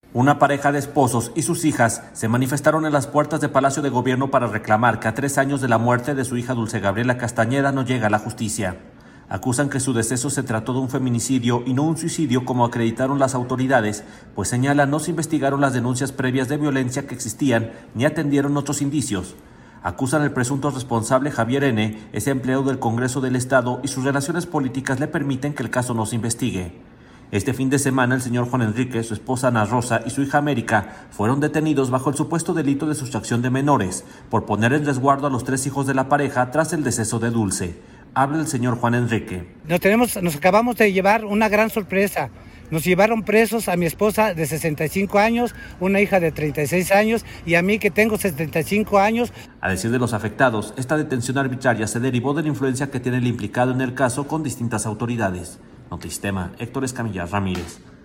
Una pareja de esposos y sus hijas se manifestaron en las puertas de Palacio de Gobierno para reclamar que a 3 años de la muerte de su hija Dulce Gabriela Castañeda no llega a la justicia. Acusan que su deceso se trató de un feminicidio y no un suicidio como acreditaron las autoridades, pues señalan no se investigaron las denuncias previas de violencia que existían ni atendieron otros indicios. Acusan al presunto responsable Javier N., es empleado del Congreso del Estado y sus relaciones políticas le permiten que el caso no se investigue. Este fin de semana, el señor Juan Enrique, su esposa Ana Rosa y su hija América fueron detenidos bajo el supuesto delito de sustracción de menores por poner en resguardo a los 3 hijos de la pareja tras el deceso de Dulce. Habla el señor Juan Enrique. Nos acabamos de llevar una gran sorpresa. Nos llevaron presos a mi esposa de 65 años, una hija de 36 años y a mí que tengo 75 años. A decir de los afectados, esta detención arbitraria se derivó de la influencia que tiene el implicado en el caso con distintas autoridades. Notisistema, Héctor Escamilla Ramírez.